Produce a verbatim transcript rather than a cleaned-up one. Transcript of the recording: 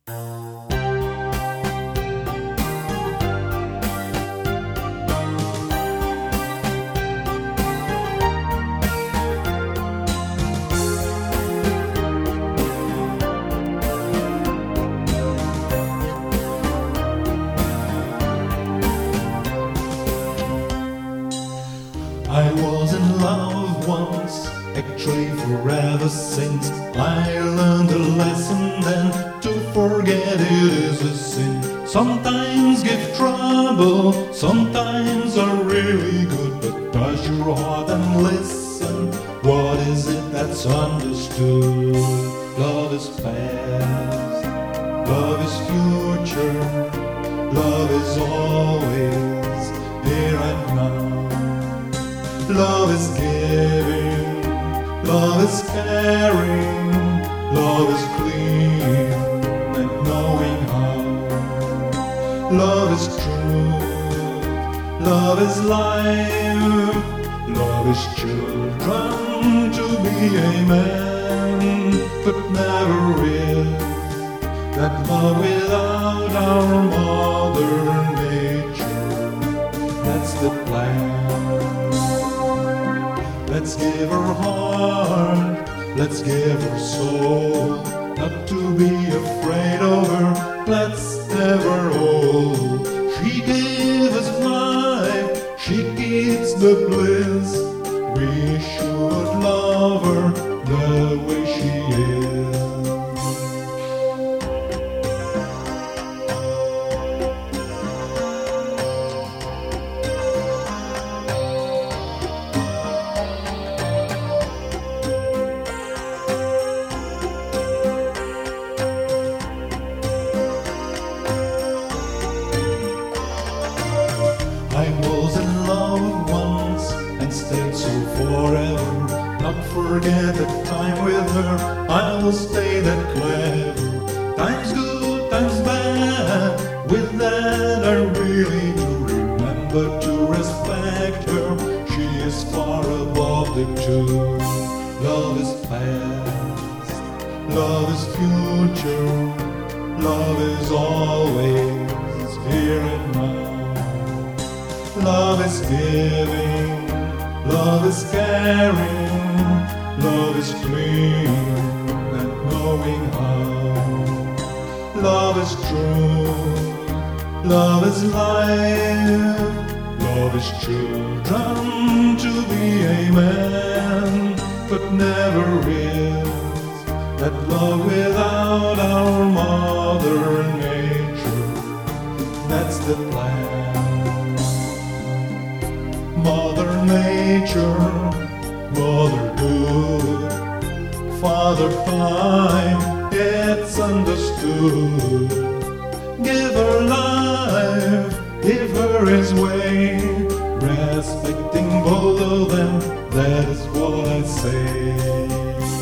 I was in love once, actually forever since I learned a lesson then, to forget it is a sin. Sometimes give trouble, sometimes are really good, but touch your heart and listen. What is it that's understood? Love is past, love is future, love is always here and now. Love is giving, love is caring, love is clean and knowing how. Love is truth, love is life, love is children to be a man, but never is that love without our mother nature. That's the plan. Let's give her heart, let's give her soul, not to be afraid of her, let's have her all. She gave us life, she keeps the bliss, we should love her the way she is. I was in love once and stayed so forever. Not forget that time with her, I will stay that clever. Times good, times bad, with that I really do remember to respect her. She is far above the two. Love is past, love is future, love is always here and now. Love is giving, love is caring, love is clean and knowing how. Love is truth, love is life, love is children to be a man, but never is that love without our mother nature. That's the plan. Mother Nature, Mother Good, Father Time, it's understood. Give her life, give her his way, respecting both of them, that is what I say.